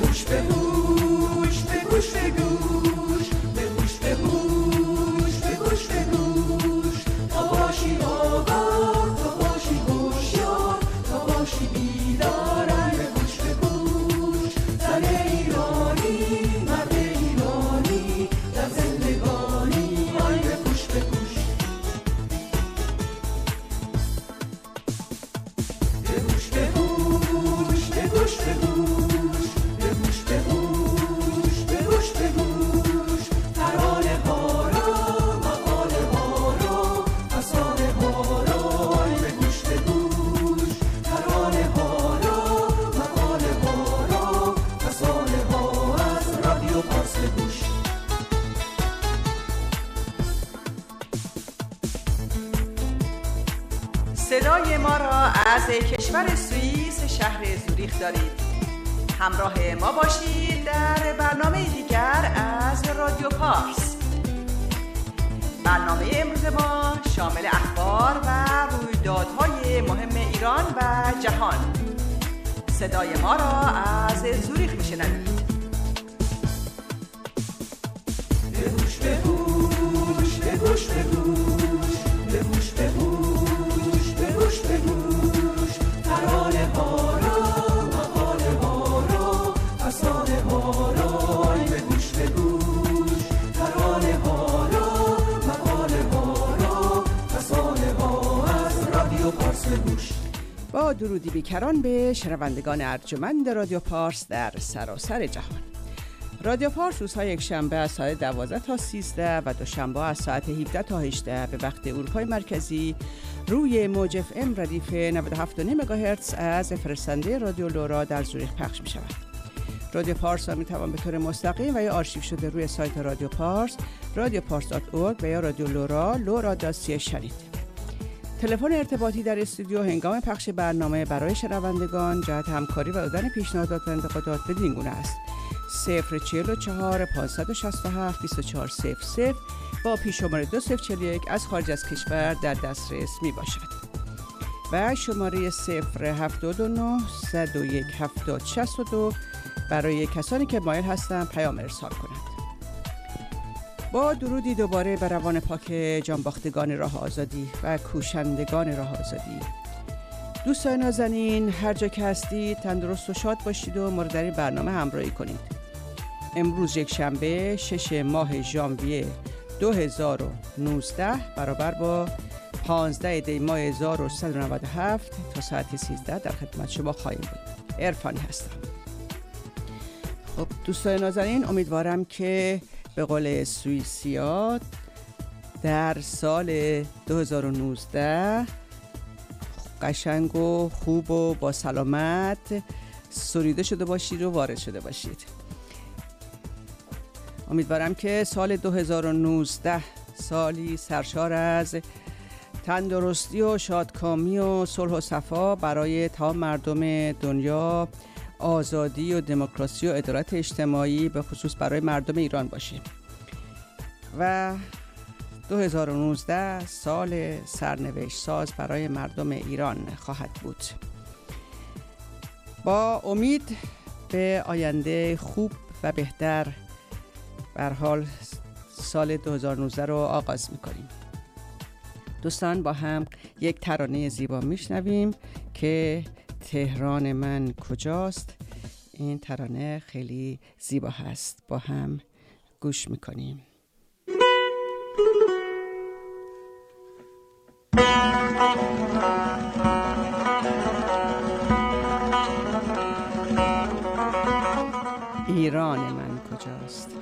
گوش به گوش، به گوش به گوش، به گوش به گوش، به گوش به گوش، تا باشی آگاه، تا باشی هوشیار، تا باشی بیدار. به گوش به گوش، زن ایرانی، مرد ایرانی، در زندگانی. آی به گوش به گوش، به گوش به گوش، به گوش به گوش، به گوش به گوش، به گوش به گوش، ترانه ها را، مقاله ها را، افسانه ها را. به گوش به گوش، ترانه ها را، مقاله ها را، افسانه ها از رادیو پارس. به گوش صدای ما را از کشور سوئیس شهر زوریخ دارید. همراه ما باشید در برنامه دیگر از رادیو پارس. برنامه امروز ما شامل اخبار و رویدادهای مهم ایران و جهان. صدای ما را از زوریخ میشنوید. به گوش به گوش، به گوش به گوش، به گوش به گوش، به گوش به گوش، ترانه ها را، مقاله ها را، افسانه ها را. به گوش به گوش، ترانه ها را، مقاله ها را، افسانه ها از رادیو پارس. به گوش. با درودی بیکران به شنوندگان ارجمند رادیو پارس در سراسر جهان. رادیو پارس روزهای یکشنبه از ساعت 12 تا 13 و دوشنبه از ساعت 17 تا 18 به وقت اروپای مرکزی روی موج اف ام ردیف 97.5 مگاهرتز از فرستنده رادیو لورا در زوریخ پخش می شود. رادیو پارس را می توان به طور مستقیم و یا آرشیو شده روی سایت رادیو پارس، radiopars.org و یا رادیو لورا، lora.ca شنید. تلفن ارتباطی در استودیو هنگام پخش برنامه برای شنوندگان جهت همکاری و دادن پیشنهادات و انتقادات بدین گونه است: 044 567 2400 با پیش‌شماره 2041 از خارج از کشور در دسترس می باشد و شماره 079 101 7062 برای کسانی که مایل هستند پیام ارسال کنند. با درودی دوباره به روان پاک جانباختگان راه آزادی و کوشندگان راه آزادی. دوستان نازنین، هر جا که هستید تندرست و شاد باشید و مورد این برنامه همراهی کنید. امروز یک شنبه 6 ماه ژانویه 2019 برابر با 15 دی ماه 1397 تا ساعت 13 در خدمت شما خواهیم بود. عرفانی هستم. خب دوستان نازنین، امیدوارم که به قول سوئیسی‌ها در سال 2019 قشنگ و خوب و با سلامت سریده شده باشید و وارد شده باشید. امیدوارم که سال 2019 سالی سرشار از تندرستی و شادکامی و صلح و صفا برای تمام مردم دنیا، آزادی و دموکراسی و عدالت اجتماعی به خصوص برای مردم ایران باشه و 2019 سال سرنوشت ساز برای مردم ایران خواهد بود. با امید به آینده خوب و بهتر به هر حال سال 2019 رو آغاز میکنیم. دوستان با هم یک ترانه زیبا میشنویم که تهران من کجاست. این ترانه خیلی زیبا هست، با هم گوش میکنیم. ایران من کجاست؟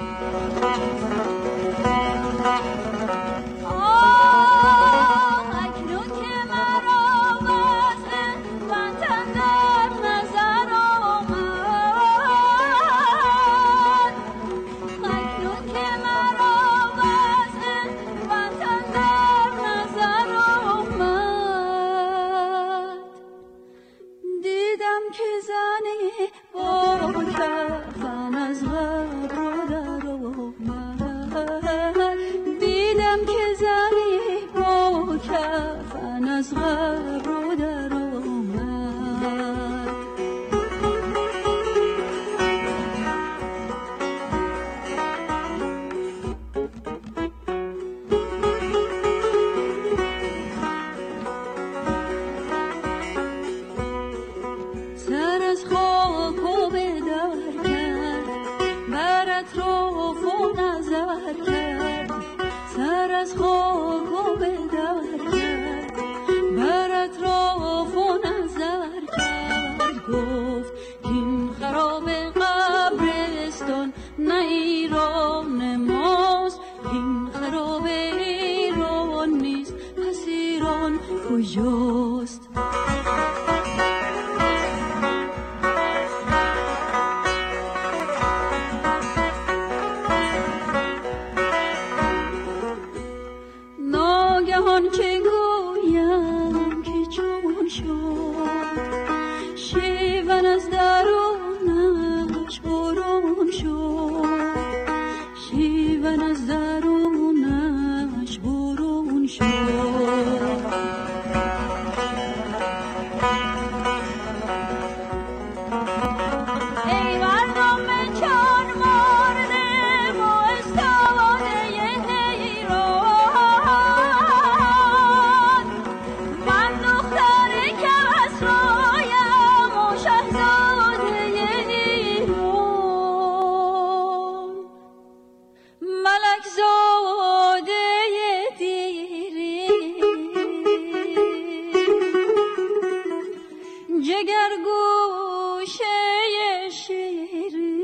دیگر گوشه شیری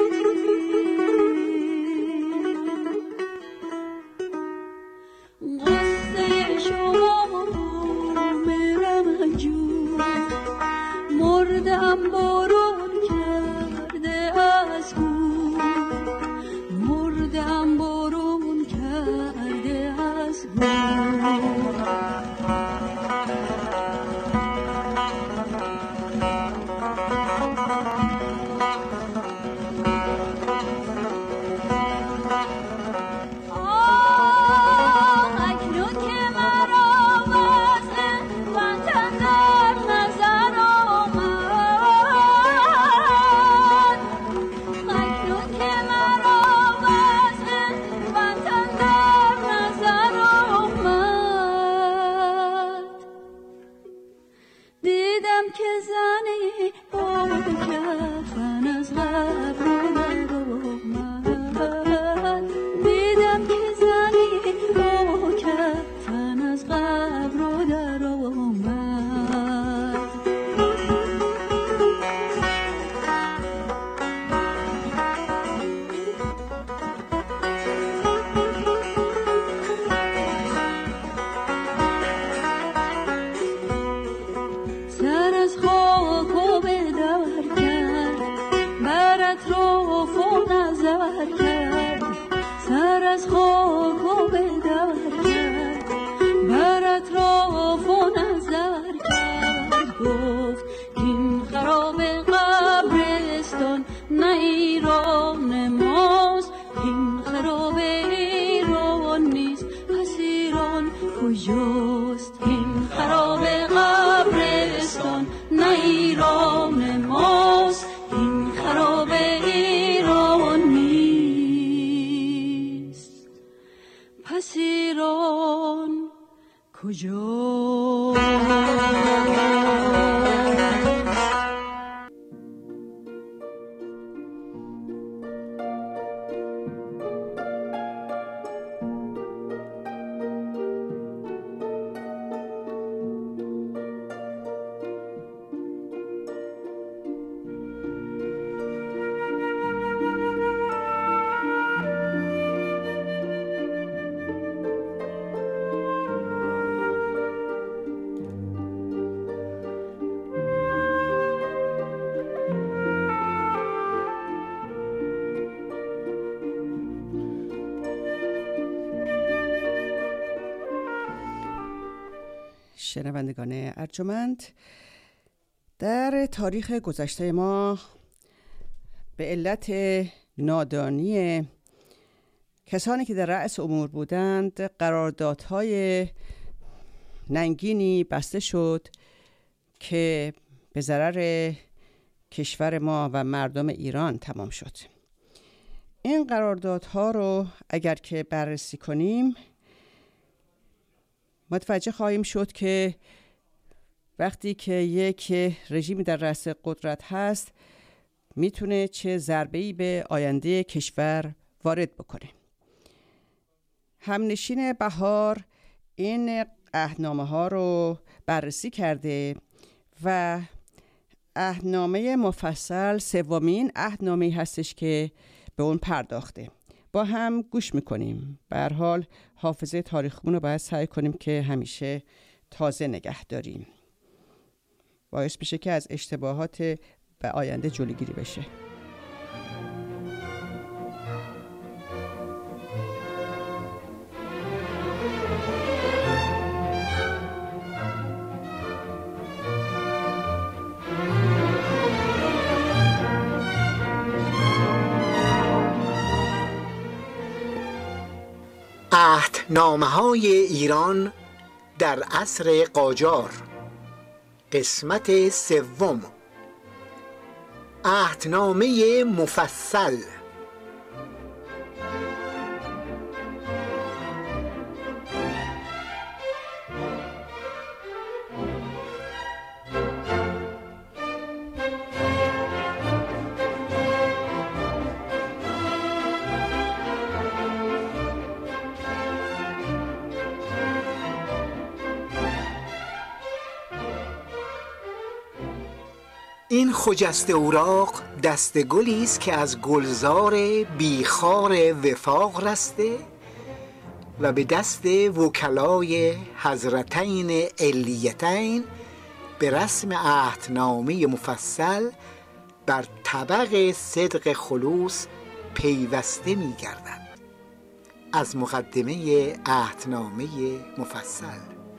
قصه شما میرم جو مردم برون کرده از گور مردم برون کرده از گور شنوندگان ارجمند، در تاریخ گذشته ما به علت نادانی کسانی که در رأس امور بودند قراردادهای ننگینی بسته شد که به ضرر کشور ما و مردم ایران تمام شد. این قراردادها رو اگر که بررسی کنیم متوجه خواهیم شد که وقتی که یک رژیمی در رأس قدرت هست میتونه چه ضربه‌ای به آینده کشور وارد بکنه. همنشین بهار این عهدنامه ها رو بررسی کرده و عهدنامه مفصل سومین عهدنامه‌ای هستش که به اون پرداخته. با هم گوش میکنیم. به هر حال حافظه تاریخمون رو باید سعی کنیم که همیشه تازه نگه داریم. باعث میشه که از اشتباهات به آینده جلوگیری بشه. عهدنامه‌های ایران در عصر قاجار، قسمت سوم. عهدنامه مفصل. این خجسته اوراق دست گلی است که از گلزار بیخار وفاق رسته و به دست وکلای حضرتین علیتین به رسم عهدنامه مفصل بر طبق صدق خلوص پیوسته می گردد. از مقدمه عهدنامه مفصل.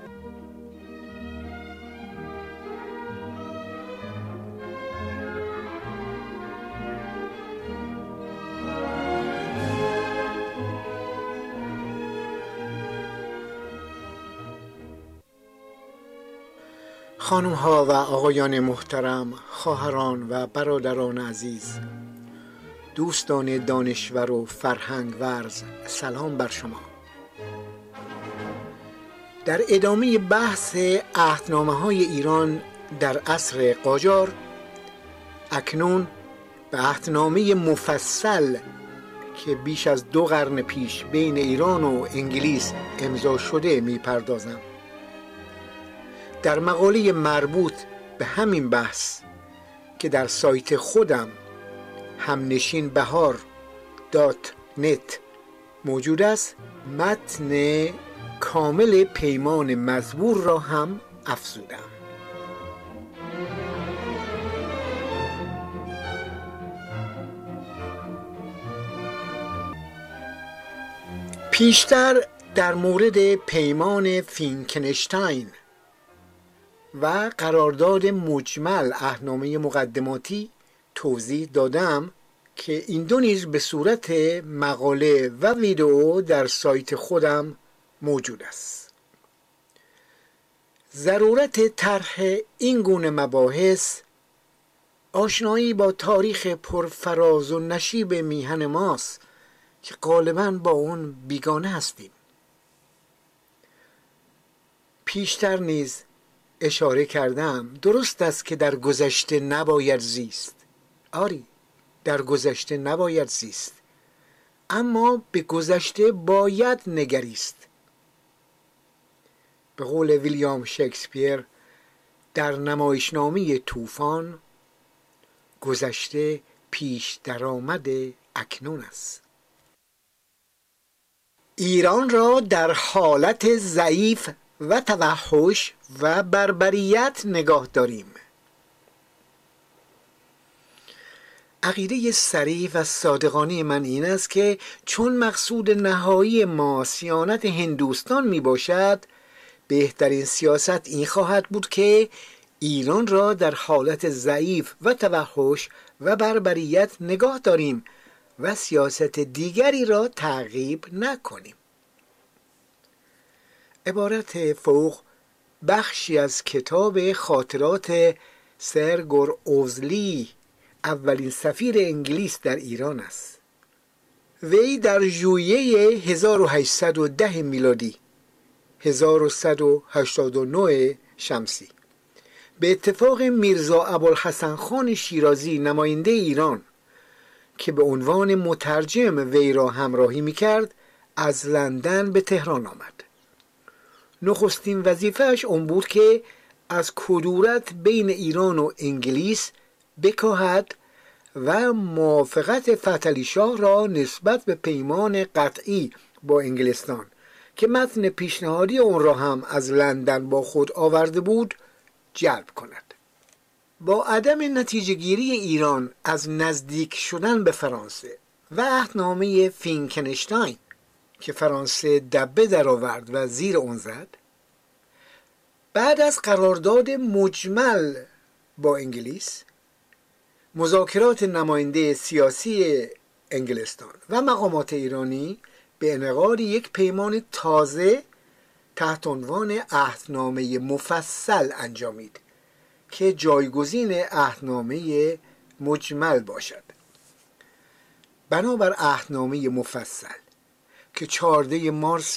خانم‌ها و آقایان محترم، خواهران و برادران عزیز، دوستان دانشور و فرهنگ ورز، سلام بر شما. در ادامه بحث عهدنامه‌های ایران در عصر قاجار، اکنون به عهدنامه مفصل که بیش از 2 قرن پیش بین ایران و انگلیس امضا شده می‌پردازم. در مقاله مربوط به همین بحث که در سایت خودم همنشینبهار.net موجود است، متن کامل پیمان مزبور را هم افزودم. پیشتر در مورد پیمان فینکنشتاین و قرارداد مجمل عهدنامه مقدماتی توضیح دادم که این دو نیز به صورت مقاله و ویدئو در سایت خودم موجود است. ضرورت طرح این گونه مباحث آشنایی با تاریخ پرفراز و نشیب میهن ماست که غالباً با اون بیگانه هستیم. پیشتر نیز اشاره کردم درست است که در گذشته نباید زیست. آری، در گذشته نباید زیست، اما به گذشته باید نگریست. به قول ویلیام شکسپیر در نمایشنامه طوفان، گذشته پیش درآمد اکنون است. ایران را در حالت ضعیف و توحش و بربریت نگاه داریم. عقیده صریح و صادقانه من این است که چون مقصود نهایی ما صیانت هندوستان می باشد، بهترین سیاست این خواهد بود که ایران را در حالت ضعیف و توحش و بربریت نگاه داریم و سیاست دیگری را تعقیب نکنیم. عبارت فوق بخشی از کتاب خاطرات سر گور اوزلی، اولین سفیر انگلیس در ایران است. وی در ژوئیه 1810 میلادی 1189 شمسی به اتفاق میرزا ابوالحسن خان شیرازی نماینده ایران که به عنوان مترجم وی را همراهی می‌کرد، از لندن به تهران آمد. نخستین وظیفه‌اش آن بود که از کدورت بین ایران و انگلیس بکاهد و موافقت فتحعلی شاه را نسبت به پیمان قطعی با انگلستان که متن پیشنهادی آن را هم از لندن با خود آورده بود جلب کند. با عدم نتیجه گیری ایران از نزدیک شدن به فرانسه و عهدنامه فینکنشتاین که فرانسه دبه در آورد و زیر اون زد، بعد از قرارداد مجمل با انگلیس، مذاکرات نماینده سیاسی انگلستان و مقامات ایرانی به انعقاد یک پیمان تازه تحت عنوان عهدنامه مفصل انجامید که جایگزین عهدنامه مجمل باشد. بنابر عهدنامه مفصل که 14 مارس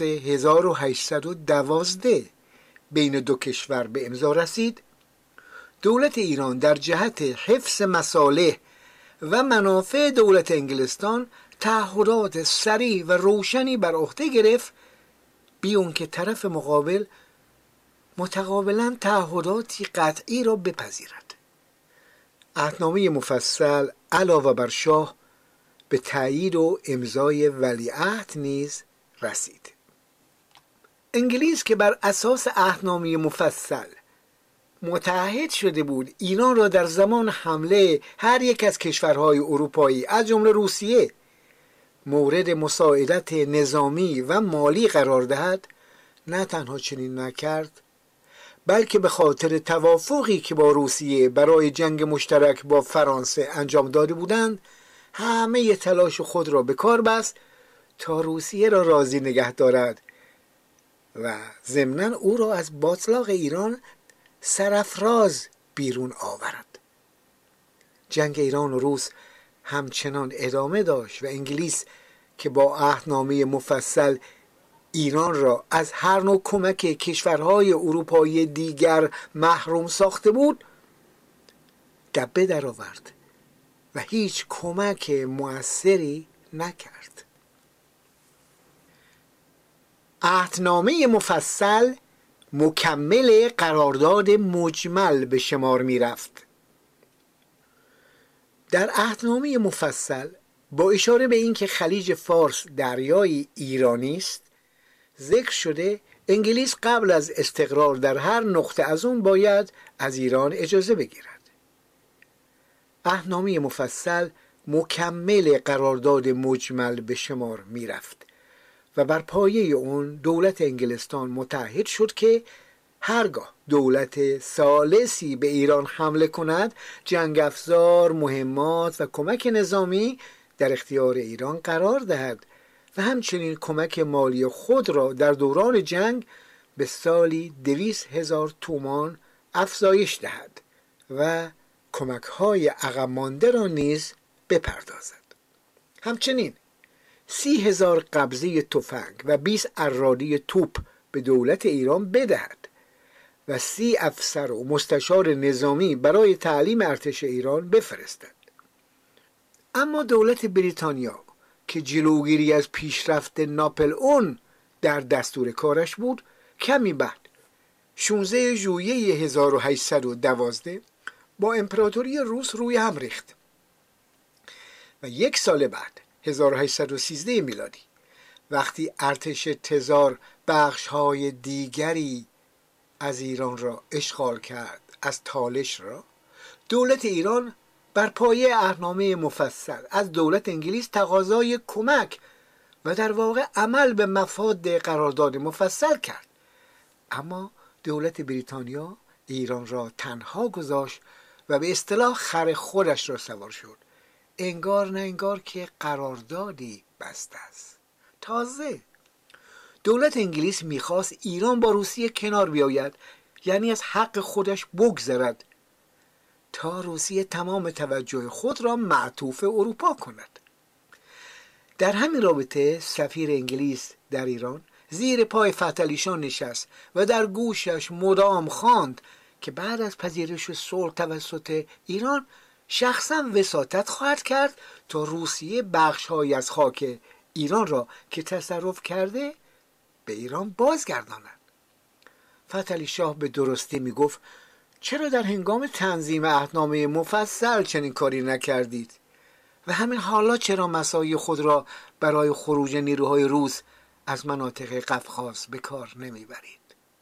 1812 بین دو کشور به امضا رسید، دولت ایران در جهت حفظ مصالح و منافع دولت انگلستان تعهدات صریح و روشنی بر عهده گرفت، بی آنکه طرف مقابل متقابلا تعهداتی قطعی را بپذیرد. عهدنامه مفصل علاوه بر شاه به تایید و امضای ولیعهد نیز رسید. انگلیس که بر اساس عهدنامه مفصل متعهد شده بود ایران را در زمان حمله هر یک از کشورهای اروپایی از جمله روسیه مورد مساعدت نظامی و مالی قرار دهد، نه تنها چنین نکرد، بلکه به خاطر توافقی که با روسیه برای جنگ مشترک با فرانسه انجام داده بودند همه تلاش خود را به کار بست تا روسیه را راضی نگه دارد و ضمناً او را از باتلاق ایران سرافراز بیرون آورد. جنگ ایران و روس همچنان ادامه داشت و انگلیس که با عهدنامه مفصل ایران را از هر نوع کمک کشورهای اروپایی دیگر محروم ساخته بود، دبه درآورد و هیچ کمک مؤثری نکرد. عهدنامه مفصل مکمل قرارداد مجمل به شمار می رفت. در عهدنامه مفصل با اشاره به اینکه خلیج فارس دریای ایرانی است ذکر شده انگلیس قبل از استقرار در هر نقطه از اون باید از ایران اجازه بگیرد. عهدنامه مفصل مکمل قرارداد مجمل به شمار می رفت و بر پایه اون دولت انگلستان متعهد شد که هرگاه دولت ثالثی به ایران حمله کند جنگ افزار، مهمات و کمک نظامی در اختیار ایران قرار دهد و همچنین کمک مالی خود را در دوران جنگ به سالی 200,000 تومان افزایش دهد و کمک‌های عقب مانده را نیز بپردازد. همچنین 30,000 قبضه تفنگ و 20 اراده توپ به دولت ایران بدهد و 30 افسر و مستشار نظامی برای تعلیم ارتش ایران بفرستد. اما دولت بریتانیا که جلوگیری از پیشرفت ناپلئون در دستور کارش بود، کمی بعد 16 ژوئیه 1812 با امپراتوری روس روی هم ریخت و یک سال بعد 1813 میلادی وقتی ارتش تزار بخش‌های دیگری از ایران را اشغال کرد از تالش را، دولت ایران بر پایه عهدنامه مفصل از دولت انگلیس تقاضای کمک و در واقع عمل به مفاد قرارداد مفصل کرد. اما دولت بریتانیا ایران را تنها گذاشت و به اصطلاح خر خودش را سوار شد، انگار نه انگار که قراردادی بسته است. تازه دولت انگلیس میخواست ایران با روسیه کنار بیاید، یعنی از حق خودش بگذرد تا روسیه تمام توجه خود را معطوف اروپا کند. در همین رابطه سفیر انگلیس در ایران زیر پای فتحعلی شاه نشست و در گوشش مدام خواند که بعد از پذیرش صلح توسط ایران شخصا وساطت خواهد کرد تا روسیه بخش‌هایی از خاک ایران را که تصرف کرده به ایران بازگرداند. فتحعلی شاه به درستی میگفت چرا در هنگام تنظیم عهدنامه مفصل چنین کاری نکردید و همین حالا چرا مساعی خود را برای خروج نیروهای روس از مناطق قفقاز به کار نمیبرید؟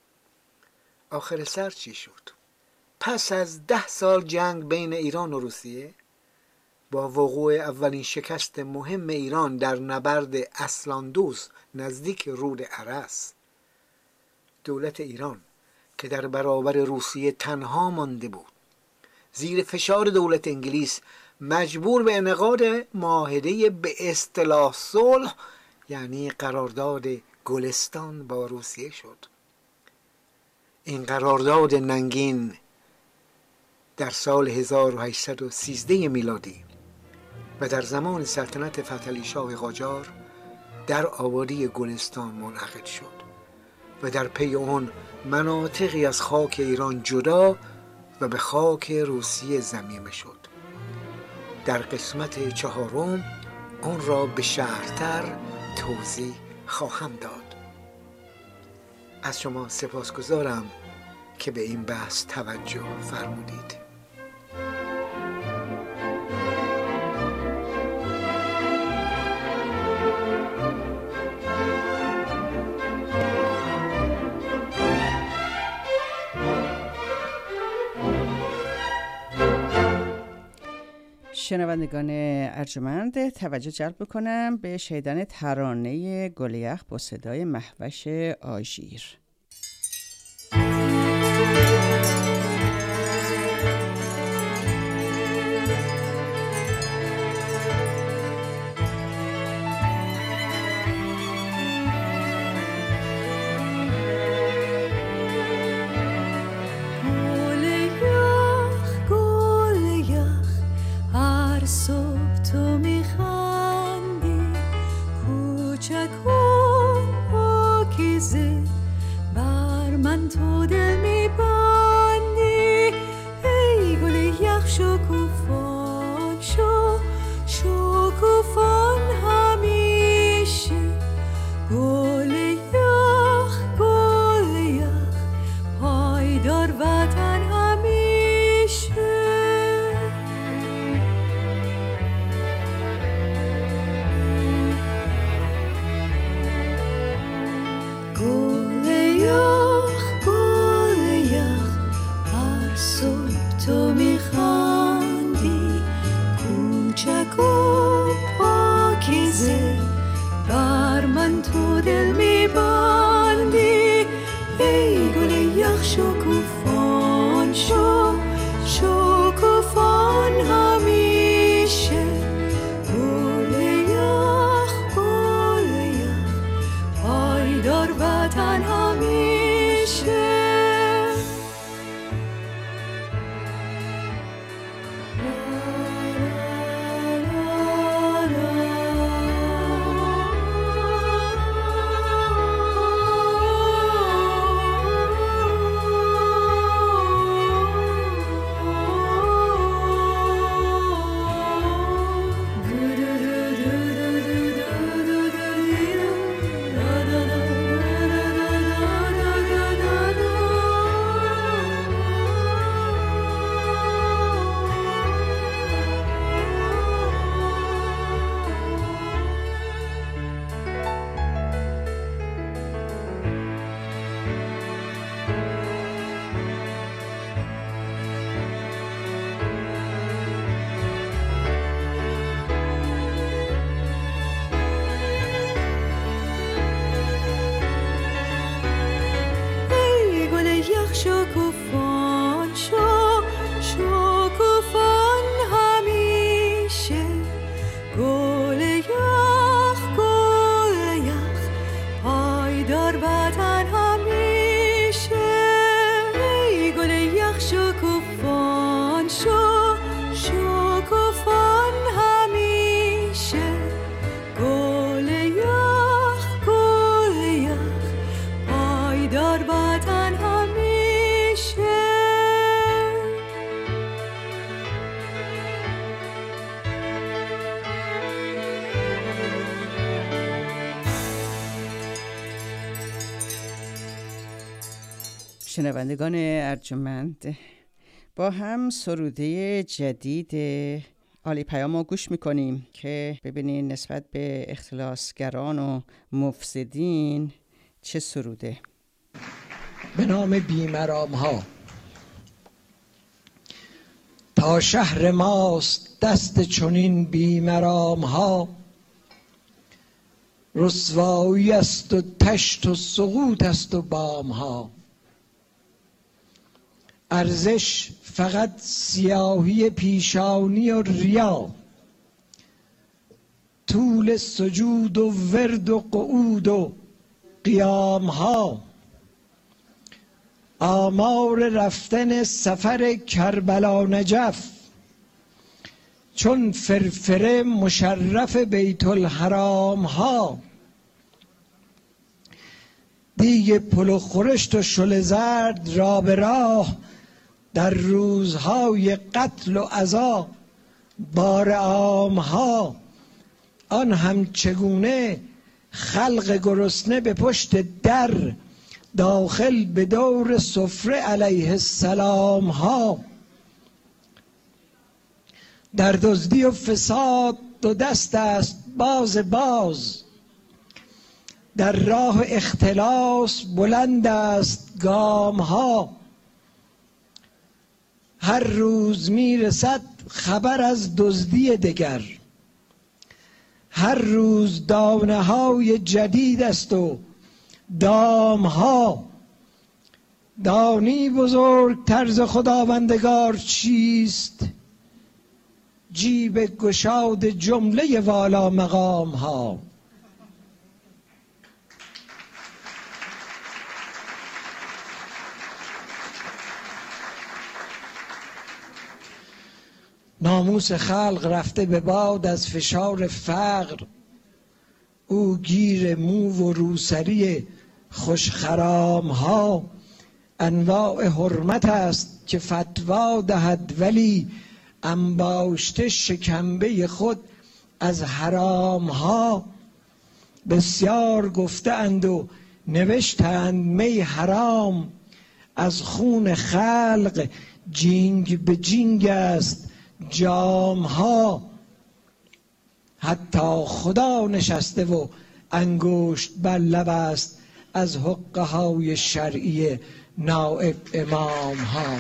آخر سر چی شد؟ پس از 10 سال جنگ بین ایران و روسیه با وقوع اولین شکست مهم ایران در نبرد اسلاندوز نزدیک رود ارس، دولت ایران که در برابر روسیه تنها مانده بود زیر فشار دولت انگلیس مجبور به انعقاد معاهده به اصطلاح صلح یعنی قرارداد گلستان با روسیه شد. این قرارداد ننگین در سال 1813 میلادی و در زمان سلطنت فتحعلی شاه قاجار در آبادی گلستان منعقد شد و در پی آن مناطقی از خاک ایران جدا و به خاک روسیه ضمیمه شد. در قسمت 4 آن را به شرح‌تر توضیح خواهم داد. از شما سپاسگزارم که به این بحث توجه فرمودید. شنوندگان ارجمند، توجه جلب بکنم به شنیدن ترانه گلیخ با صدای مهوش آژیر. صبح تو میخندی کوچک و پاکیزه، بر من تو دل میبندی. ای گل یخ شکوفان شو، شکوفان همیشه. گل یخ پایدار وطن همیشه. تو میخندی کوچک و پاکیزه، بر من تو دل میبندی. ای گل یخ شکوفان شو، شکوفان همیشه. گل یخ پایدار وطن همیشه. شکوفان شو، شکوفان همیشه. گل یخ پایدار وطن همیشه. ای گل یخ شکوفان شو، شکوفان همیشه. گل یخ پایدار وطن همیشه. شنوندگان ارجمند، با هم سروده جدید عالی پیام رو گوش میکنیم که ببینین نسبت به اختلاسگران و مفسدین چه سروده. به نام بیمرام ها. تا شهر ماست دست چنین بیمرام ها، رسوایی است و تشت و سقوط است و بام ها. ارزش فقط سیاهی پیشانی و ریا، طول سجود و ورد و قعود و قیام ها. آمار رفتن سفر کربلا نجف، چون فرفره مشرف بیت الحرام ها. دیگ پلو خورشت و شل زرد را به راه، در روزهای قتل و عزا بار عام ها. آن هم چگونه خلق گرسنه به پشت در، داخل به دور سفره علیه السلام ها. در دزدی و فساد دو دست است باز، در راه اختلاس بلند است گام ها. هر روز میرسد خبر از دزدی دگر. هر روز دانه های جدید است و دام ها. دانی بزرگ طرز خداوندگار چیست؟ جیب گشاد جمله والا مقام ها. ناموس خلق رفته به باد از فشار فقر. او گیر مو و روسری خوشخرام ها. انواع حرمت است که فتوا دهد، ولی انباشته شکمبه خود از حرام ها. بسیار گفته اند و نوشتند می حرام. از خون خلق جینگ به جینگ است جام ها. حتی خدا نشسته و انگشت بر لب است از حقه های شرعی نائب امام ها.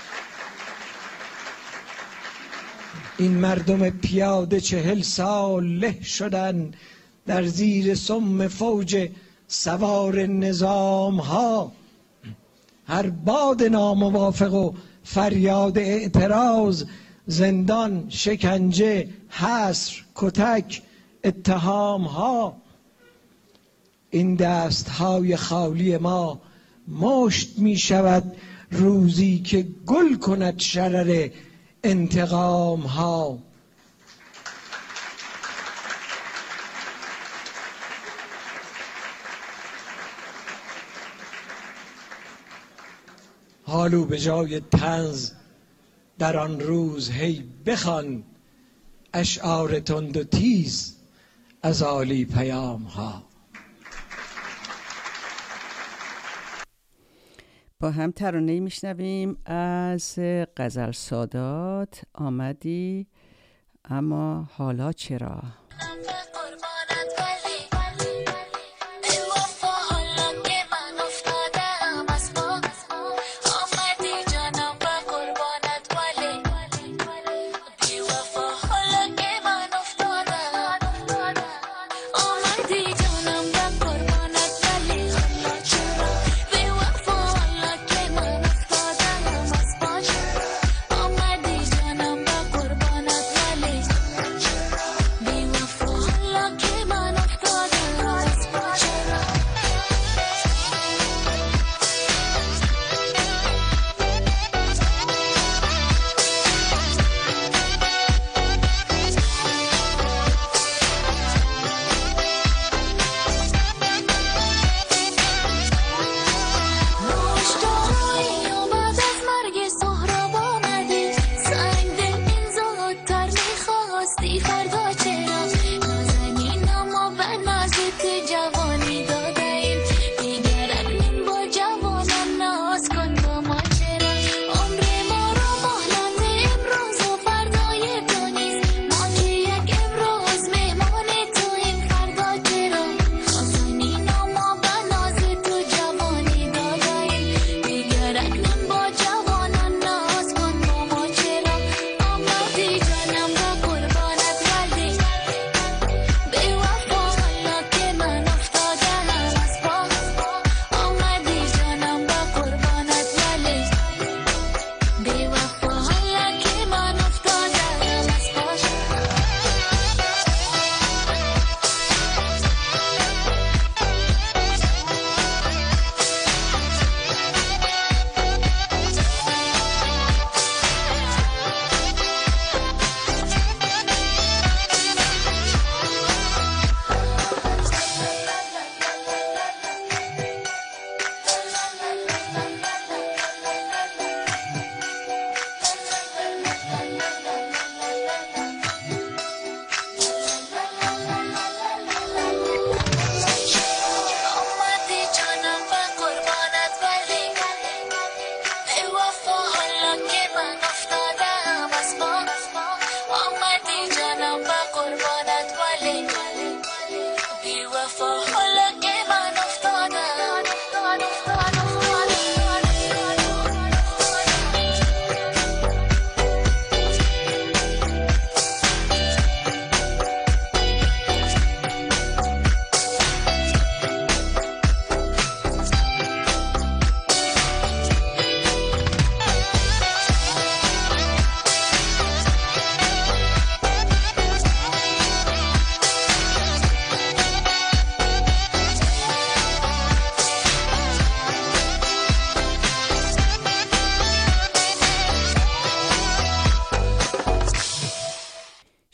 این مردم پیاده 40 سال له شدن در زیر سم فوج سوار نظام ها. هر باد ناموافق و فریاد اعتراض، زندان، شکنجه، حصر، کتک، اتهام ها. این دست های خالی ما مشت می شود روزی که گل کند شرر انتقام ها. حالو به جای طنز در آن روز هی بخوان اشعار تند و تیز از عالی پیام ها. با هم ترانه‌ای میشنویم از غزل سادات. آمدی اما حالا چرا؟ Be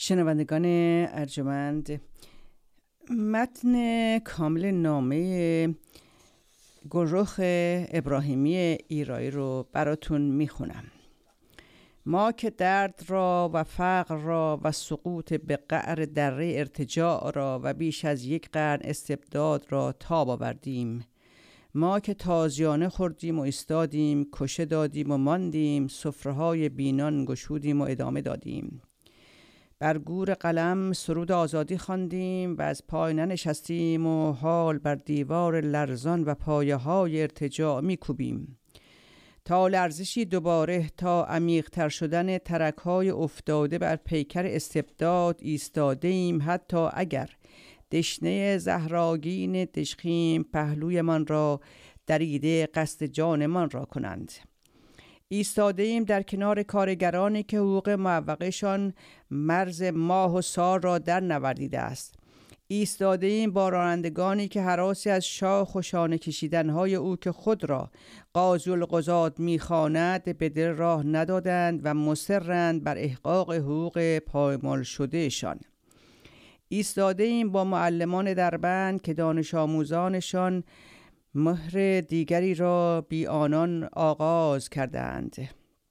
شنوندگان ارجمند، متن کامل نامه گلرخ ابراهیمی ایرایی رو براتون میخونم. ما که درد را و فقر را و سقوط به قعر دره ارتجاع را و بیش از 1 قرن استبداد را تاب آوردیم، ما که تازیانه خوردیم و ایستادیم، کشه دادیم و ماندیم، سفره‌های بینان گشودیم و ادامه دادیم، بر گور قلم سرود آزادی خواندیم و از پای ننشستیم و حال بر دیوار لرزان و پایه‌های ارتجاع می‌کوبیم تا لرزشی دوباره، تا عمیق‌تر شدن ترک‌های افتاده بر پیکر استبداد ایستاده ایم، حتی اگر دشنه زهراگین دژخیم پهلویمان را دریده قصد جانمان را کنند. ایستاده ایم در کنار کارگرانی که حقوق معوقشان مرز ماه و سال را در نوردیده است. ایستاده ایم با رانندگانی که هراسی از شاخ و شانه کشیدنهای او که خود را قاضی القضات می‌خواند به دل راه ندادند و مصرند بر احقاق حقوق پایمال شدهشان. ایستاده ایم با معلمان دربند که دانش آموزانشان مهر دیگری را بی آنان آغاز کردند.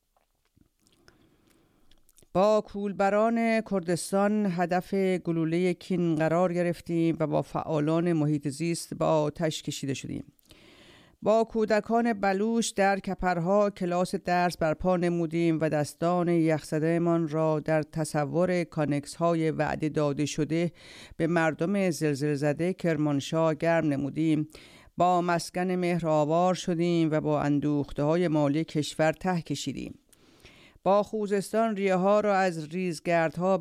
با کولبران کردستان هدف گلوله کین قرار گرفتیم و با فعالان محیط زیست با آتش کشیده شدیم. با کودکان بلوچ در کپرها کلاس درس برپا نمودیم و دستان یخزدهمان را در تصور کانکس های وعده داده شده به مردم زلزله زده کرمانشاه گرم نمودیم. با مسکن مهر آوار شدیم و با اندوخته های مالی کشور ته کشیدیم. با خوزستان ریه ها را از ریزگردها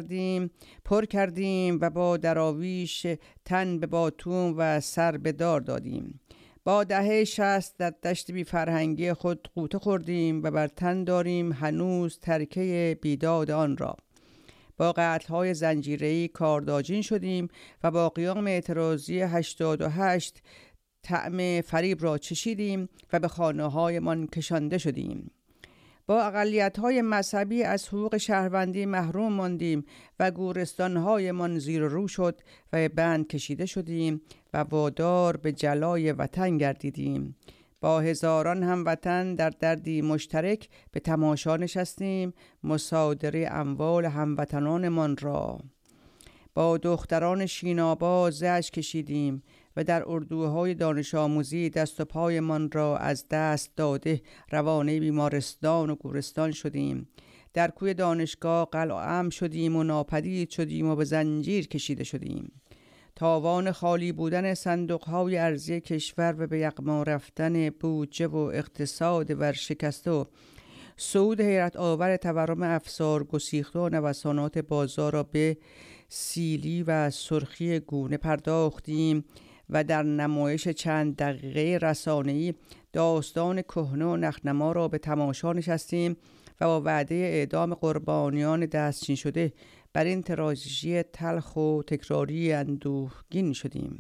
پر کردیم و با دراویش تن به باتوم و سر به دار دادیم. با دهه 60 در دشت بی فرهنگی خود غوطه خوردیم و بر تن داریم هنوز ترکه بیداد آن را. با قتل‌های زنجیره‌ای کارداجین شدیم و با قیام اعتراضی 88 طعم فریب را چشیدیم و به خانه‌هایمان کشانده شدیم. با اقلیت‌های مذهبی از حقوق شهروندی محروم ماندیم و گورستان‌هایمان زیر و رو شد و به بند کشیده شدیم و وادار به جلای وطن گردیدیم. با هزاران هموطن در دردی مشترک به تماشا نشستیم مصادره اموال هموطنانمان را. با دختران شینابا زجر کشیدیم و در اردوهای دانش آموزی دست و پایمان را از دست داده روانه بیمارستان و گورستان شدیم. در کوی دانشگاه قلعه‌ام شدیم و ناپدید شدیم و به زنجیر کشیده شدیم. تاوان خالی بودن صندوق‌های ارزی کشور و به یغما رفتن بودجه و اقتصاد ورشکسته و صعود حیرت آور تورم افزار گسیخته و نوسانات بازار را به سیلی و سرخی گونه پرداختیم و در نمایش چند دقیقه رسانه‌ای داستان کهنه و نخنما را به تماشا نشستیم و با وعده اعدام قربانیان دستچین شده بر این تراژدی تلخ و تکراری اندوهگین شدیم.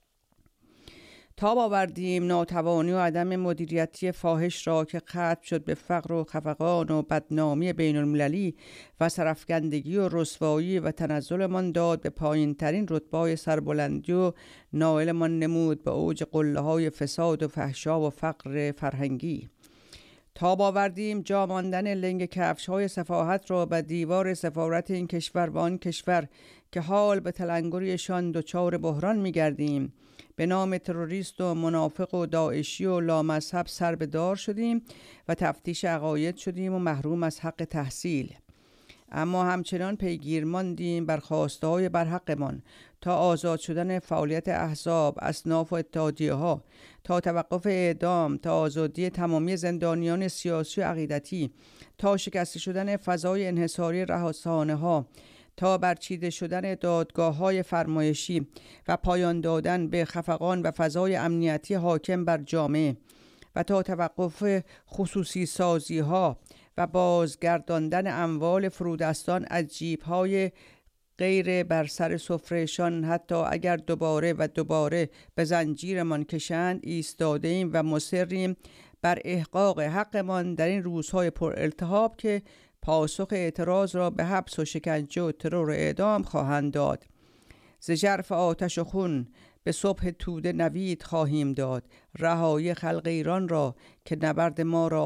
تاب آوردیم ناتوانی و عدم مدیریتی فاحش را که ختم شد به فقر و خفقان و بدنامی بین المللی و سرافکندگی و رسوایی و تنزلمان داد به پایین ترین رتبه‌های سربلندی و نائلمان نمود به اوج قله‌های فساد و فحشا و فقر فرهنگی. تاب آوردیم جا ماندن لنگ کفش‌های سفاهت را به دیوار سفارت این کشور و آن کشور که حال به تلنگریشان دچار بحران می‌گردیم. به نام تروریست و منافق و داعشی و لامذهب سر به دار شدیم و تفتیش عقاید شدیم و محروم از حق تحصیل. اما همچنان پیگیر ماندیم بر خواسته‌های برحقمان تا آزاد شدن فعالیت احزاب، اصناف و اتحادیه‌ها، تا توقف اعدام، تا آزادی تمامی زندانیان سیاسی و عقیدتی، تا شکسته شدن فضای انحصاری رسانه‌ها، تا برچیده شدن دادگاه‌های فرمایشی و پایان دادن به خفقان و فضای امنیتی حاکم بر جامعه و تا توقف خصوصی سازی‌ها و بازگرداندن اموال فرودستان از جیب‌های غیر بر سر سفرهشان، حتی اگر دوباره به زنجیرمان کشند ایستاده ایم و مصریم بر احقاق حقمان در این روزهای پر التهاب که پاسخ اعتراض را به حبس و شکنجه و ترور اعدام خواهند داد. ز ژرف آتش و خون به صبح توده نوید خواهیم داد. رهایی خلق ایران را که نبرد ما را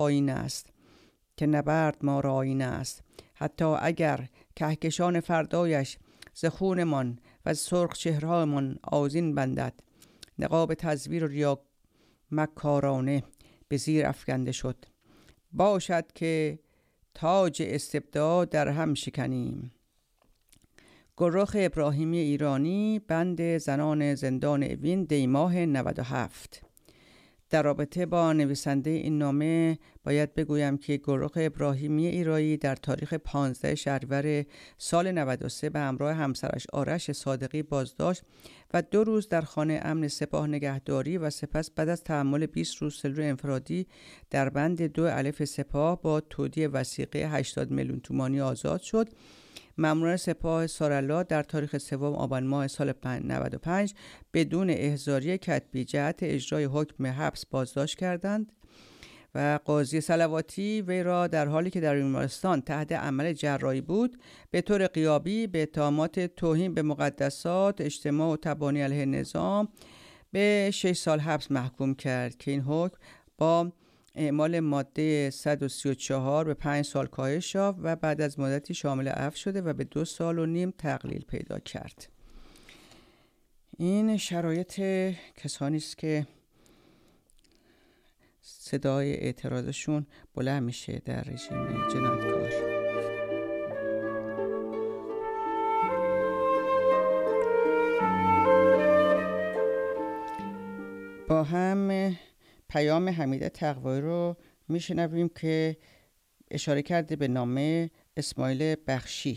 آیین است، حتی اگر کهکشان فردایش ز خونمان و از سرخ چهرهمان آذین بندد. نقاب تزویر و ریا مکارانه به زیر افکنده شد. باشد که تاج استبداد در هم شکنیم. گلرخ ابراهیمی ایرانی، بند زنان زندان اوین، دیماه 97. در رابطه با نویسنده این نامه باید بگویم که گلرخ ابراهیمی ایرانی در تاریخ 15 شهریور سال 93 به همراه همسرش آرش صادقی بازداشت و 2 روز در خانه امن سپاه نگهداری و سپس بعد از تحمل 20 روز سلول انفرادی در بند 2 الف سپاه با تودیع وثیقه 80 میلیون تومانی آزاد شد. ماموران سپاه سارالله در تاریخ 3 آبان ماه سال 95 بدون احضاریه کتبی جهت اجرای حکم حبس بازداشت کردند و قاضی صلواتی وی را در حالی که در بیمارستان تحت عمل جراحی بود به طور غیابی به اتهامات توهین به مقدسات، اجتماع و تبانی علیه نظام به 6 سال حبس محکوم کرد که این حکم با اعمال ماده 134 به 5 سال کاهش یافت و بعد از مدتی شامل عفو شده و به 2 سال و نیم تقلیل پیدا کرد. این شرایط کسانی است که صدای اعتراضشون بلند میشه در رژیم جنایتکار. با هم پیام حمیده تقوایی رو میشنویم که اشاره کرده به نامه اسماعیل بخشی.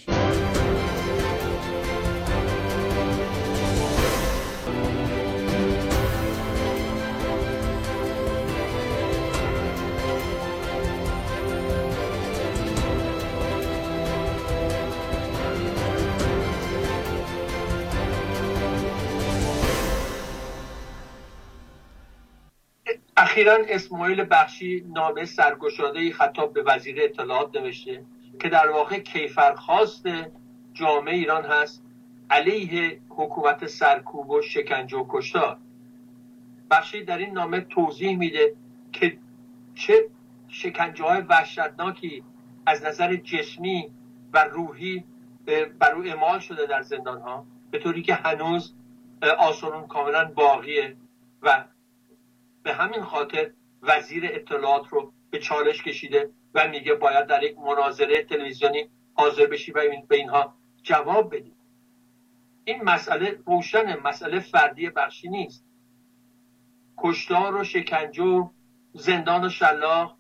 اخیراً اسماعیل بخشی نامه سرگشاده‌ای خطاب به وزیر اطلاعات نوشته که در واقع کیفرخواست جامعه ایران هست علیه حکومت سرکوب و شکنجه و کشتار. بخشی در این نامه توضیح میده که چه شکنجه‌های وحشتناکی از نظر جسمی و روحی بر او اعمال شده در زندان‌ها، به طوری که هنوز آثارون کاملا باقیه و به همین خاطر وزیر اطلاعات رو به چالش کشیده و میگه باید در یک مناظره تلویزیونی حاضر بشی و به اینها جواب بدی. این مسئله روشنه، مسئله فردی بخشی نیست. کشتار و شکنجه و زندان و شلاق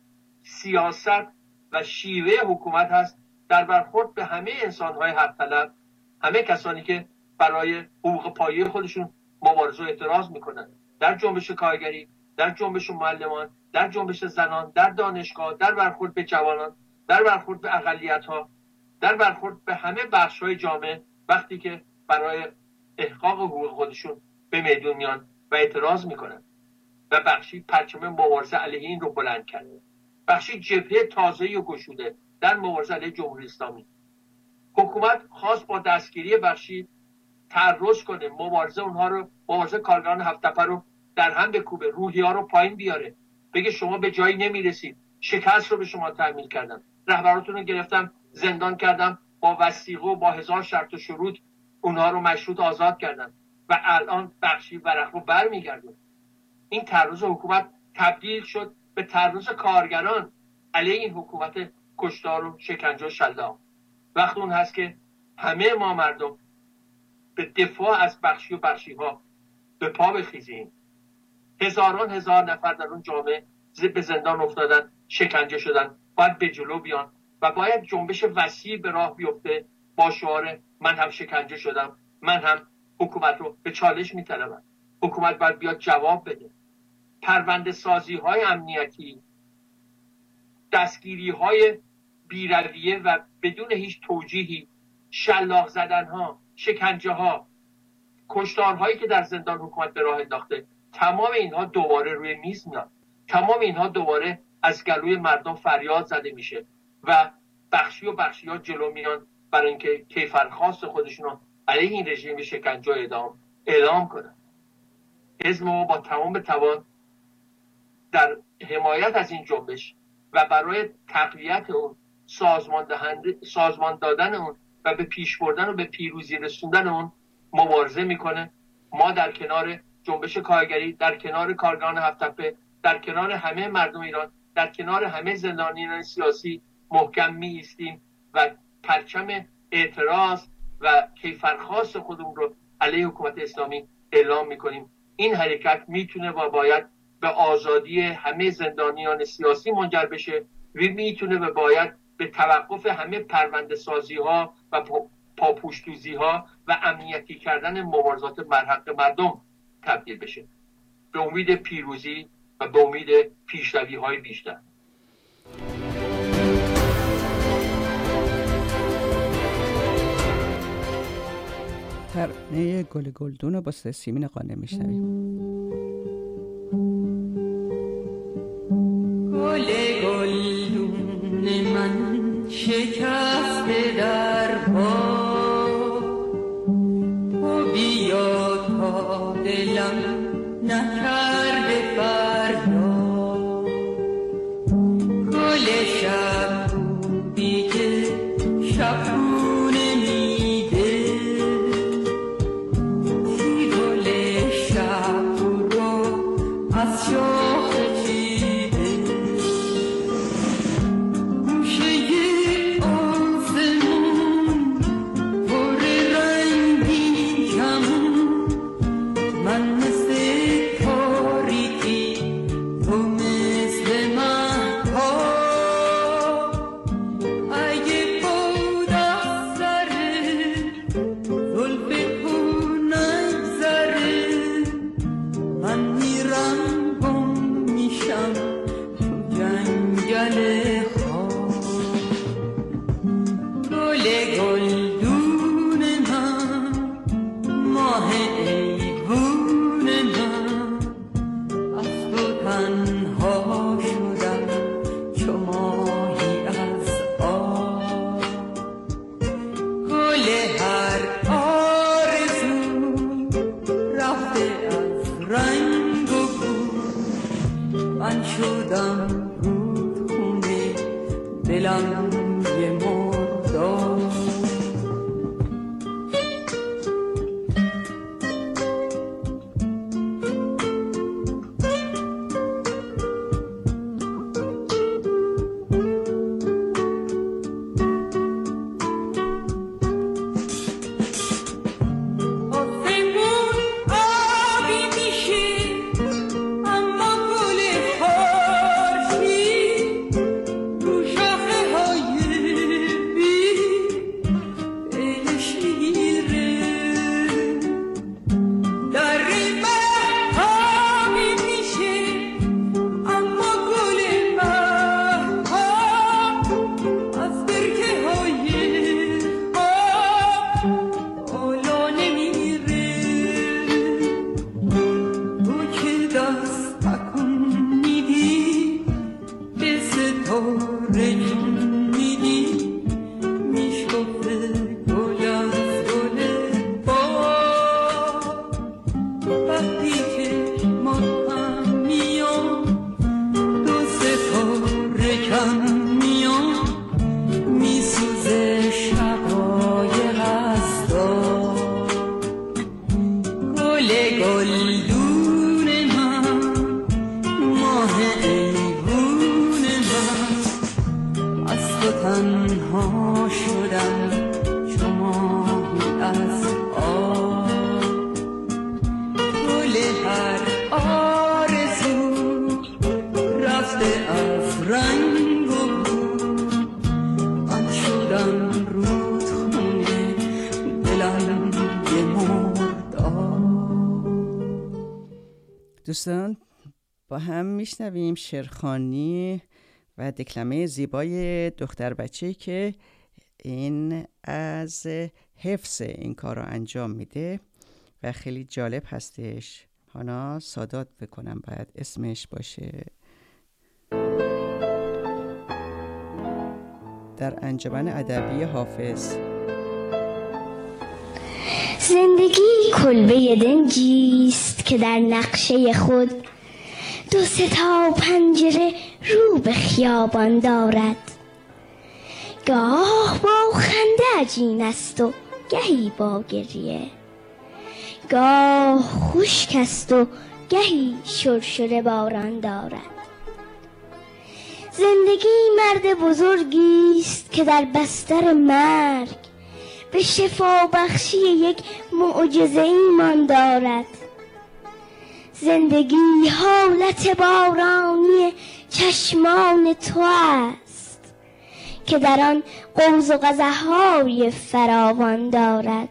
سیاست و شیوه حکومت هست در برخورد به همه انسان‌های حق طلب، همه کسانی که برای حقوق پایه خودشون مبارزه و اعتراض میکنن، در جنبش کارگری، در جنبش معلمان، در جنبش زنان، در دانشگاه، در برخورد به جوانان، در برخورد به اقلیت‌ها، در برخورد به همه بخش‌های جامعه وقتی که برای احقاق حقوق خودشون به میدون میان و اعتراض میکنن. و بخشی پرچم مبارزه علیه این رو بلند کرده. بخشی جبهه تازه‌ای و گشوده در مبارزه علیه جمهوری اسلامی. حکومت خواست با دستگیری بخشی تعرض کنه، مبارزه کارگران هفت‌تپه رو در هم بکوبه، روحیه‌ها رو پایین بیاره، بگه شما به جایی نمیرسید، شکست رو به شما تحمیل کردم، رهبراتون رو گرفتم زندان کردم، با وثیقه و با 1000 شرط و شروط اونها رو مشروط آزاد کردم و الان بخشی ورق رو برمیگردون. این تعرض حکومت تبدیل شد به تعرض کارگران علیه این حکومت کشتار و شکنجه و شلاق. وقت اون هست که همه ما مردم به دفاع از بخشی و بخشی‌ها به پا بخیزیم. هزاران هزار نفر در اون جامعه به زندان افتادن، شکنجه شدن، باید به جلو بیان و باید جنبش وسیع به راه بیفته با شعار من هم شکنجه شدم، من هم حکومت رو به چالش می‌طلبم. حکومت باید بیاد جواب بده. پرونده سازی های امنیتی، دستگیری های بی‌رویه و بدون هیچ توجیهی، شلاق زدن ها، شکنجه ها، کشتارهایی که در زندان حکومت به راه انداخته، تمام اینها دوباره روی میز میاد. تمام اینها دوباره از گلوی مردم فریاد زده میشه و بخشی و بخشی ها جلو میان برای اینکه کیفرخواست خودشون رو علیه این رژیم شکنجه اعلام کنن. حزب ما با تمام توان در حمایت از این جنبش و برای تقویت اون، سازمان دادن اون و به پیش بردن و به پیروزی رسوندن اون مبارزه میکنه. ما در کنار جنبش کارگری، در کنار کارگران هفت‌تپه، در کنار همه مردم ایران، در کنار همه زندانیان سیاسی محکم می ایستیم و پرچم اعتراض و کیفرخواست خودمون رو علیه حکومت اسلامی اعلام میکنیم. این حرکت میتونه و باید به آزادی همه زندانیان سیاسی منجر بشه و میتونه و باید به توقف همه پرونده سازی ها و پاپوش‌دوزی ها و امنیتی کردن مبارزات برحق مردم تبدیل بشه، به امید پیروزی و به امید پیشروی های بیشتر. ترانه گل گلدون رو با سیمین قانع میشنویم. گل گلدون من شکسته در باغ، تو بیا تا دلم نکرده فریاد. گل شب بودی که شبونه میده، چی گل شب رو از شاخ دوستان با هم میشنویم شعرخوانی و دکلمه زیبای دختر بچه‌ای که این از حفظ این کار رو انجام میده و خیلی جالب هستش. هانا سادات بکنم باید اسمش باشه. در انجمن ادبی حافظ. زندگی کلبه دنجیست که در نقشه خود 2-3 تا پنجره رو به خیابان دارد. گاه با خنده عجین است و گهی با گریه، گاه خشک است و گهی شرشر باران دارد. زندگی مرد بزرگی است که در بستر مرگ به شفا بخشی یک معجزه ایمان دارد. زندگی حالت بارانی چشمان تو است که در آن قوس و قزح‌های فراوان دارد.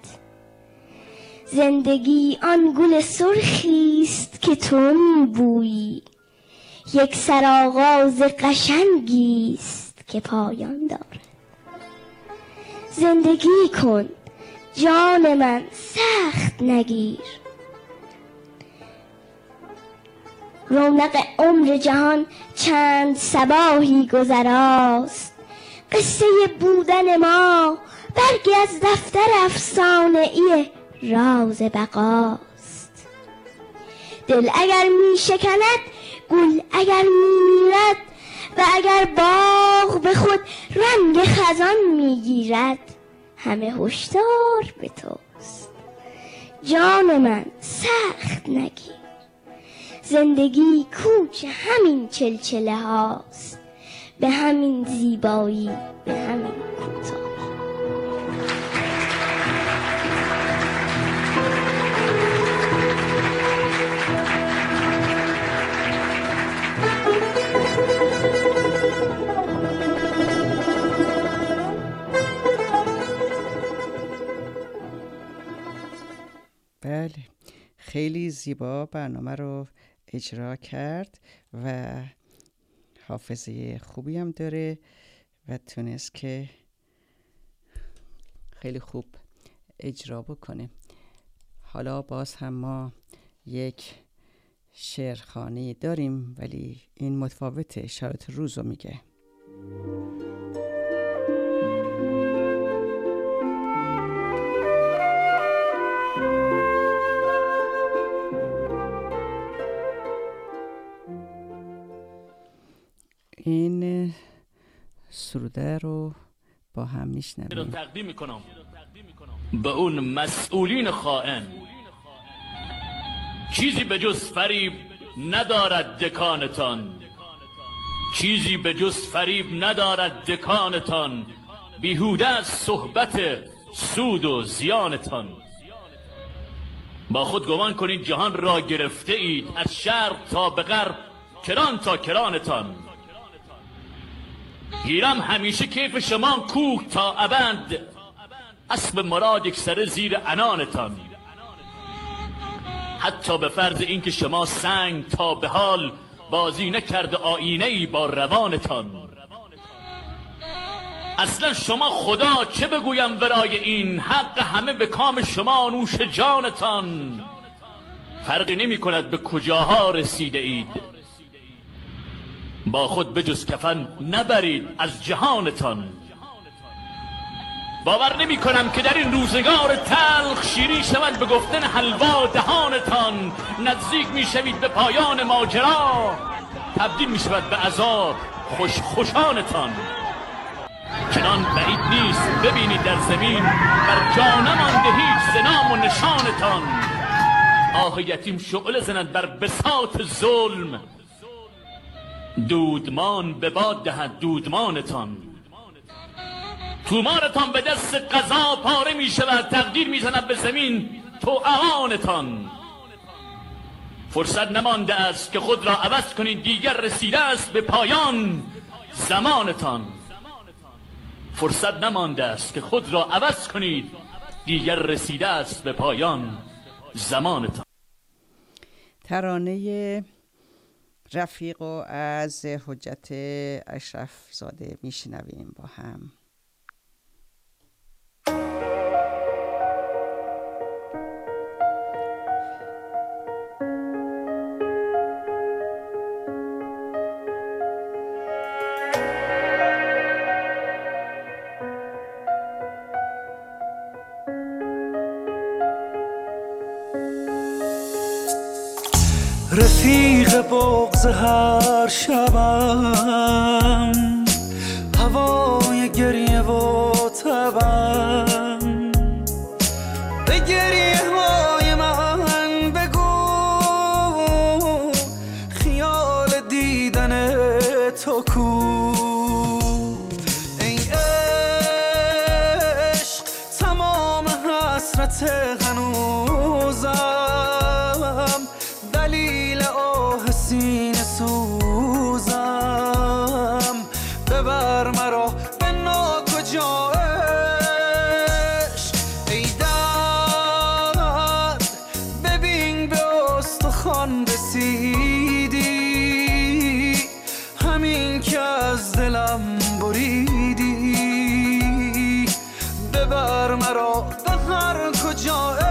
زندگی آن گل سرخی است که تو می‌بویی، یک سرآغاز قشنگی است که پایان دارد. زندگی کن جان من، سخت نگیر. رونق عمر جهان چند صباحی گذراست، قصه بودن ما برگی از دفتر افسانه‌ای راز بقاست. دل اگر می شکند، گل اگر می میرد و اگر باغ به خود رنگ خزان می گیرد، همه هشدار به توست. جان من سخت نگیر. زندگی کوچ همین چلچله هاست، به همین زیبایی، به همین کوتاهی. بله، خیلی زیبا برنامه رو اجرا کرد و حافظه خوبی هم داره و تونست که خیلی خوب اجرا بکنه. حالا باز هم ما یک شعرخوانی داریم ولی این متفاوته، شرایط روز رو میگه. این سروده رو با هم میشنویم. تقدیم میکنم به اون مسئولین خائن. چیزی به جز فریب ندارد دکانتان، چیزی به جز فریب ندارد دکانتان، بیهوده از صحبت سود و زیانتان. با خود گمان کنید جهان را گرفته اید، از شرق تا به غرب، کران تا کرانتان. گیرم همیشه کیف شما کوه تا ابد، اسب مراد یک سره زیر عنانتان. حتی به فرض اینکه شما سنگ تا به حال بازی نکرده آینه‌ای با روانتان. اصلا شما خدا چه بگویم ورای این، حق همه به کام شما نوش جانتان. فرقی نمی کند به کجاها رسیده اید، با خود بجز کفن نبرید از جهانتان. باور نمی کنم که در این روزگار تلخ شیرین شود به گفتن حلوا دهانتان. نزدیک می شوید به پایان ماجرا، تبدیل می شود به عذاب خوشانتان. چنان بعید نیست ببینید در زمین بر جا نمانده هیچ نام و نشانتان. آه یتیم شعله زند بر بساط ظلم، دودمان به باد دهد دودمانتان. تومارتان به دست قضا پاره می شود، تقدیر می زند به زمین توأمانتان. فرصت نمانده است که خود را عوض کنید، دیگر رسیده است به پایان زمانتان. فرصت نمانده است که خود را عوض کنید، دیگر رسیده است به پایان زمانتان. ترانه رفیق و از حجت اشرف زاده میشنویم با هم. رفیق بغض هر شبم، هوای گریه و تبم. به گریه های من بگو خیال دیدن تو کو. ای عشق تمام حسرت هنوزم، دلیل آه سینه سوزم. ببر مرا به ناکجا عشق، ای درد ببین به استخوان رسیدی، همین که از دلم بریدی. ببر مرا به هر کجا عشق.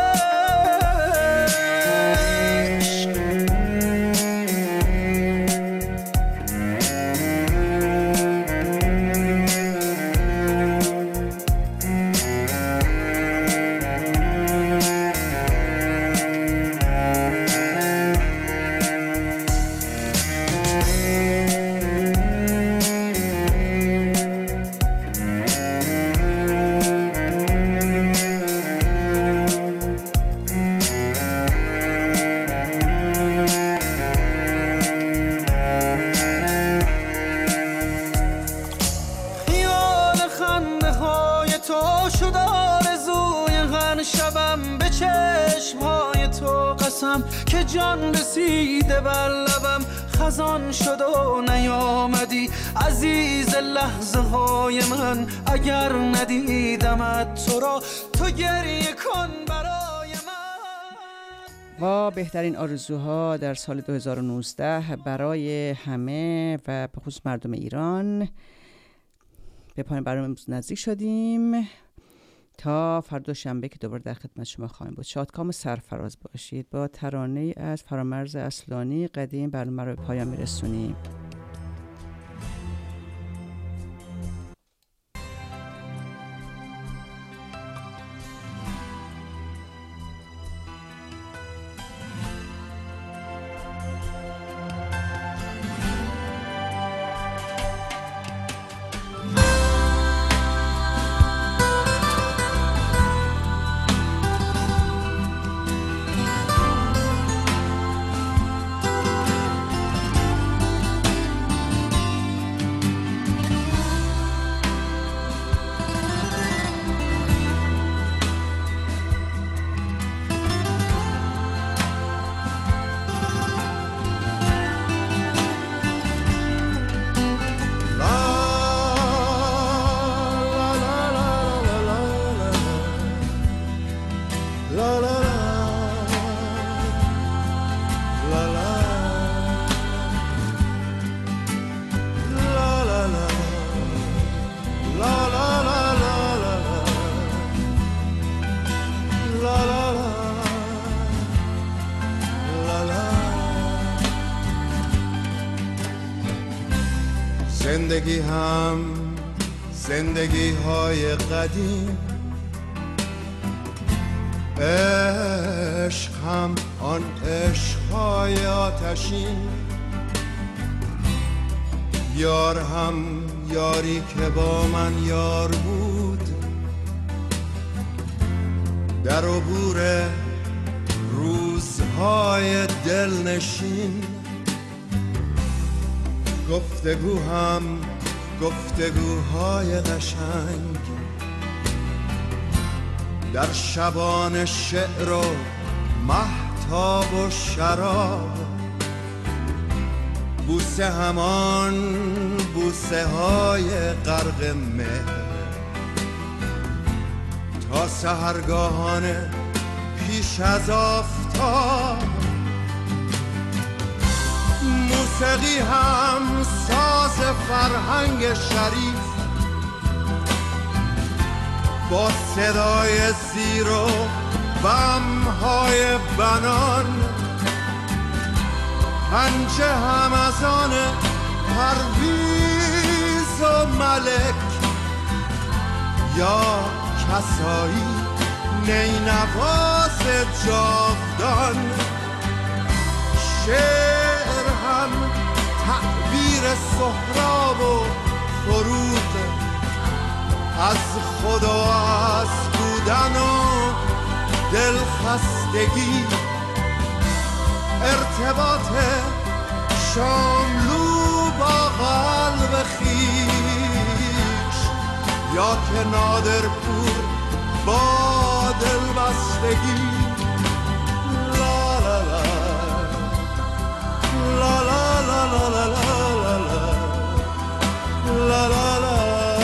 که جان رسیده بر لبم، خزان شد و نیامدی عزیز لحظه های من. اگر ندیدمت تو را تو گریه کن برای من. و بهترین آرزوها در سال 2019 برای همه و به خصوص مردم ایران. به پایان برنامه امروز نزدیک شدیم. تا فردا شنبه که دوباره در خدمت شما خواهیم بود. شادکام و سرفراز باشید. با ترانه‌ای از فرامرز اصلانی قدیم برنامه رو به پایان میرسونیم. زندگی هم زندگی های قدیم، عشق هم آن عشق های آتشین. یار هم یاری که با من یار بود، در عبور روزهای دلنشین. گفتگو هم گفتگوهای قشنگ، در شبان شعر و مهتاب و شراب. بوسه همان بوسه های غرق مهر، تا سحرگاهانه پیش از آفتاب. موسیقی هم ساز فرهنگ شریف، با صدای زیر و بم‌های بنان. پنجه هم از آن پرویز و ملک، یا کسایی نینواز جاودان. شعر هم تعبیر سهراب و فروغ از خدا از بودن و دلخستگی، ارتباط شاملو با قلب خیش، یا که نادرپور با دلبستگی. لا لا لا لا لا لا لا لا لا لا لا لا.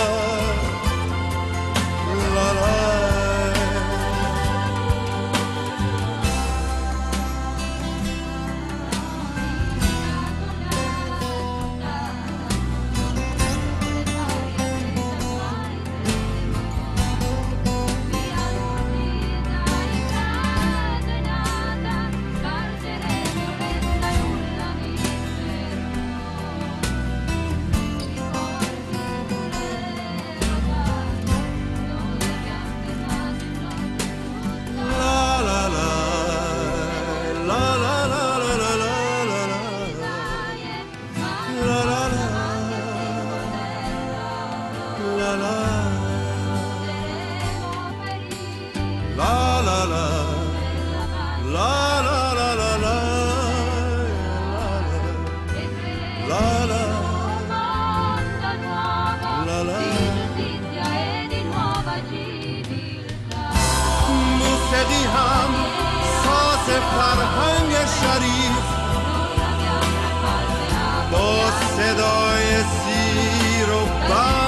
موسیقی هم ساز فرهنگ شریف با صدای سیر و بر